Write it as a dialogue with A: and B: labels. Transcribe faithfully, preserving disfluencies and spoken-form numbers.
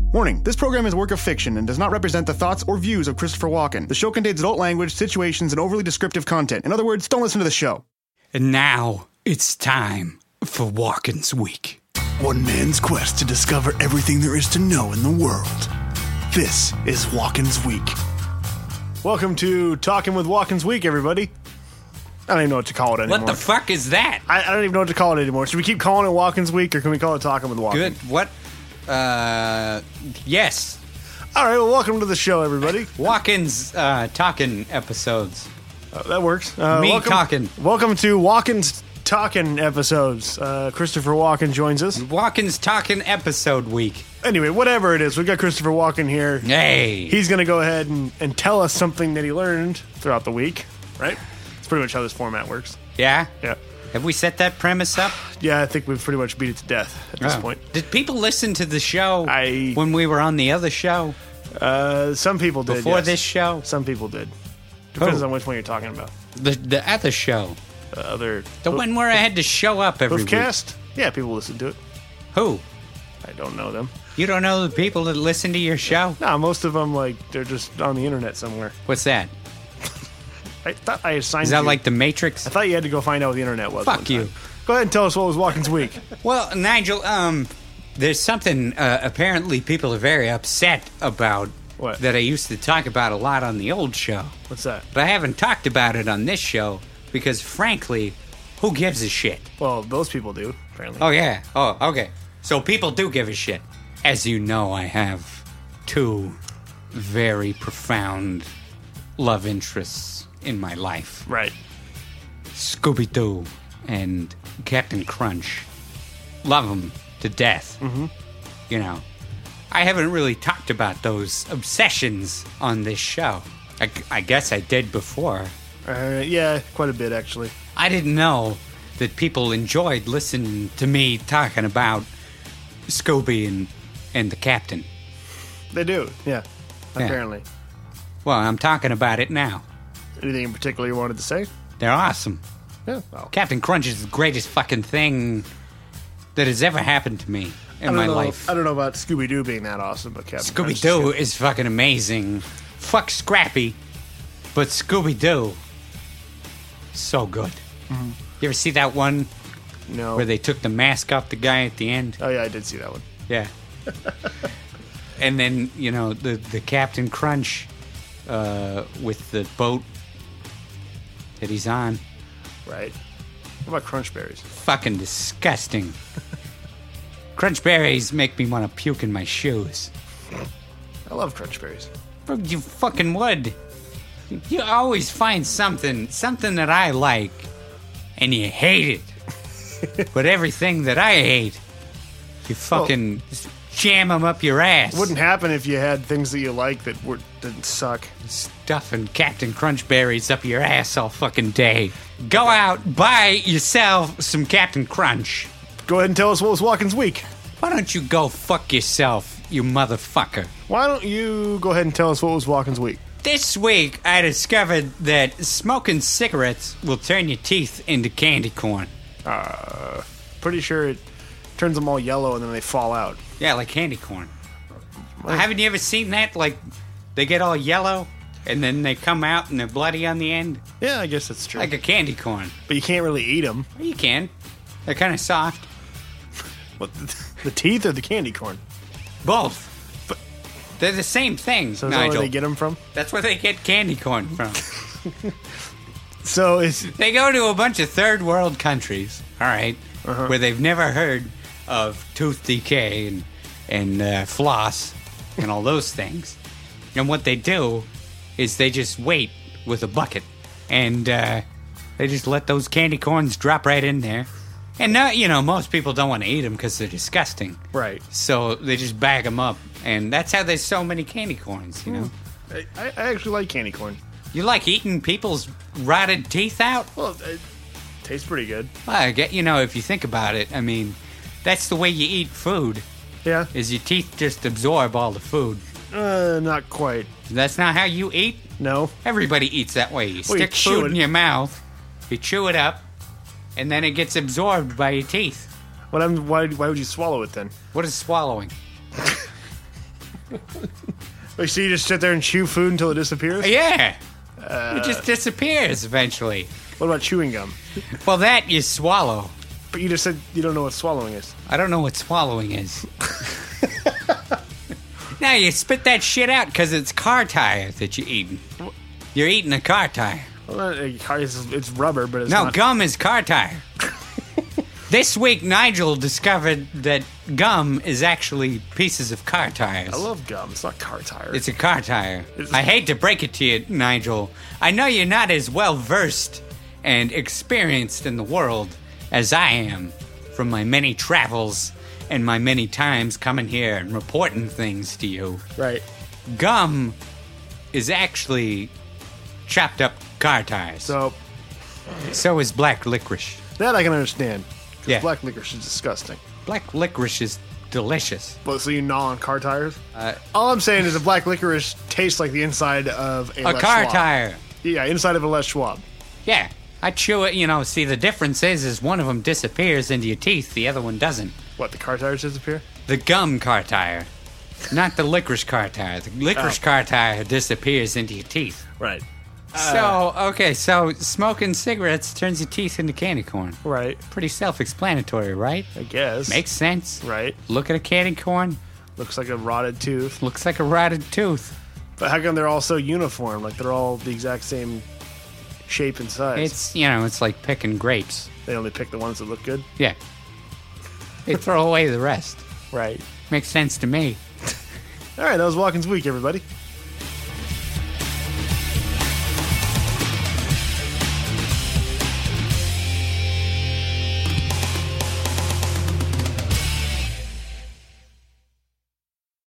A: Warning, this program is a work of fiction and does not represent the thoughts or views of Christopher Walken. The show contains adult language, situations, and overly descriptive content. In other words, don't listen to the show.
B: And now, it's time for Walken's Week.
C: One man's quest to discover everything there is to know in the world. This is Walken's Week.
D: Welcome to Talking with Walken's Week, everybody. I don't even know what to call it anymore.
B: What the fuck is that?
D: I, I don't even know what to call it anymore. Should we keep calling it Walken's Week, or can we call it Talking with Walken?
B: Good. What? Uh, yes.
D: All right, well, welcome to the show, everybody.
B: Walken's uh, talking episodes.
D: Uh, that works. Uh,
B: Me
D: welcome,
B: talking.
D: Welcome to Walken's Talking episodes. Uh, Christopher Walken joins us.
B: Walken's talking episode week.
D: Anyway, whatever it is, we've got Christopher Walken here.
B: Hey.
D: He's going to go ahead and, and tell us something that he learned throughout the week, right? That's pretty much how this format works.
B: Yeah?
D: Yeah.
B: Have we set that premise up?
D: Yeah, I think we've pretty much beat it to death at this
B: Oh.
D: point.
B: Did people listen to the show
D: I-
B: when we were on the other show?
D: Uh, some people did,
B: Before
D: yes.
B: this show?
D: Some people did. Depends
B: Who?
D: on which one you're talking about.
B: The the other show.
D: Uh, other
B: The one where I had to show up every week.
D: Hoofcast? Yeah, people listen to it.
B: Who?
D: I don't know them.
B: You don't know the people that listen to your show?
D: No, most of them, like, they're just on the internet somewhere.
B: What's that?
D: I thought I assigned
B: Is that
D: you.
B: like the Matrix?
D: I thought you had to go find out what the internet was.
B: Fuck
D: one time.
B: you.
D: Go ahead and tell us what was Walken's Week.
B: Well, Nigel, um, there's something uh, apparently people are very upset about
D: What?
B: that I used to talk about a lot on the old show.
D: What's that?
B: But I haven't talked about it on this show because, frankly, who gives a shit?
D: Well, those people do, apparently.
B: Oh, yeah. Oh, okay. So people do give a shit. As you know, I have two very profound love interests in my life.
D: Right.
B: Scooby-Doo and Captain Crunch. Love them to death. Mm-hmm. You know, I haven't really talked about those obsessions on this show. I, I guess I did before.
D: Uh, yeah, quite a bit, actually.
B: I didn't know that people enjoyed listening to me talking about Scooby and, and the Captain.
D: They do, yeah.
B: Yeah.
D: Apparently.
B: Well, I'm talking about it now.
D: Anything in particular you wanted to say?
B: They're awesome.
D: Yeah. Well,
B: Captain Crunch is the greatest fucking thing that has ever happened to me
D: I
B: in
D: don't
B: my
D: know,
B: life.
D: I don't know about Scooby-Doo being that awesome, but Captain Crunch is
B: Scooby-Doo
D: good.
B: is fucking amazing. Fuck Scrappy, but Scooby-Doo, so good.
D: Mm-hmm.
B: You ever see that one
D: No.
B: where they took the mask off the guy at the end?
D: Oh, yeah, I did see that one.
B: Yeah. And then, you know, the, the Captain Crunch uh, with the boat that he's on.
D: Right. What about Crunch Berries?
B: Fucking disgusting. Crunch berries make me want to puke in my shoes.
D: I love Crunch Berries.
B: Bro, you fucking would. You always find something, something that I like, and you hate it. But everything that I hate, you fucking jam them up your ass.
D: Wouldn't happen if you had things that you like that were, didn't suck.
B: Stuffing Captain Crunch berries up your ass all fucking day. Go out, buy yourself some Captain Crunch.
D: Go ahead and tell us what was Walken's Week.
B: Why don't you go fuck yourself, you motherfucker?
D: Why don't you go ahead and tell us what was Walken's Week?
B: This week, I discovered that smoking cigarettes will turn your teeth into candy corn.
D: Uh, pretty sure it turns them all yellow and then they fall out.
B: Yeah, like candy corn. Haven't you ever seen that? Like, they get all yellow, and then they come out and they're bloody on the end?
D: Yeah, I guess that's true.
B: Like a candy corn.
D: But you can't really eat them.
B: You can. They're kind of soft.
D: What, the teeth or the candy corn?
B: Both.
D: But-
B: They're the same thing,
D: So is that where
B: Nigel.
D: they get them from?
B: That's where they get candy corn from.
D: So is
B: They go to a bunch of third world countries, all right,
D: Uh-huh.
B: where they've never heard of tooth decay and and uh, floss and all those things. And what they do is they just wait with a bucket and uh, they just let those candy corns drop right in there. And now, you know, most people don't want to eat them because they're disgusting.
D: right.
B: So they just bag them up, and that's how there's so many candy corns. You know,
D: I, I actually like candy corn.
B: you like eating people's rotted teeth out.
D: Well, it tastes pretty good.
B: Well, I get, you know, if you think about it, I mean, that's the way you eat food,
D: Yeah.
B: is your teeth just absorb all the food.
D: Uh, not quite.
B: That's not how you eat.
D: No.
B: Everybody eats that way. You
D: Well, you
B: stick
D: chew
B: food
D: it.
B: in your mouth, you chew it up, and then it gets absorbed by your teeth.
D: What I'm, why, why would you swallow it then?
B: What is swallowing?
D: Like, so you just sit there and chew food until it disappears?
B: Yeah. It just disappears eventually.
D: What about chewing gum?
B: Well, that you swallow.
D: But you just said you don't know what swallowing is.
B: I don't know what swallowing is. Now you spit that shit out because it's car tire that you're eating. You're eating a car tire.
D: Well, it's, it's rubber, but it's
B: No,
D: not.
B: gum is car tire. This week, Nigel discovered that gum is actually pieces of car tires.
D: I love gum. It's not car tire.
B: It's a car tire.
D: It's-
B: I hate to break it to you, Nigel. I know you're not as well versed and experienced in the world as I am from my many travels and my many times coming here and reporting things to you.
D: right.
B: Gum is actually chopped up car tires. So,
D: So
B: is black licorice.
D: that I can understand. 'Cause
B: Yeah.
D: black licorice is disgusting.
B: Black licorice is delicious.
D: Well, so you gnaw on car tires?
B: Uh,
D: All I'm saying is a black licorice tastes like the inside of a,
B: a
D: Les
B: car
D: Schwab.
B: tire.
D: Yeah, inside of a Les Schwab.
B: Yeah. I chew it, you know, see the difference is is one of them disappears into your teeth, the other one doesn't.
D: What, the car tires disappear?
B: The gum car tire. Not the licorice car tire. The licorice
D: Oh.
B: car tire disappears into your teeth.
D: Right.
B: so, okay, so smoking cigarettes turns your teeth into candy corn.
D: Right.
B: Pretty self-explanatory, right?
D: I guess.
B: Makes sense.
D: Right.
B: Look at a candy corn.
D: Looks like a rotted tooth.
B: Looks like a rotted tooth.
D: But how come they're all so uniform? Like they're all the exact same shape and size.
B: It's, you know, it's like picking grapes.
D: They only pick the ones that look good.
B: Yeah. They throw away the rest.
D: Right.
B: Makes sense to me.
D: All right, that was Walken's Week, everybody.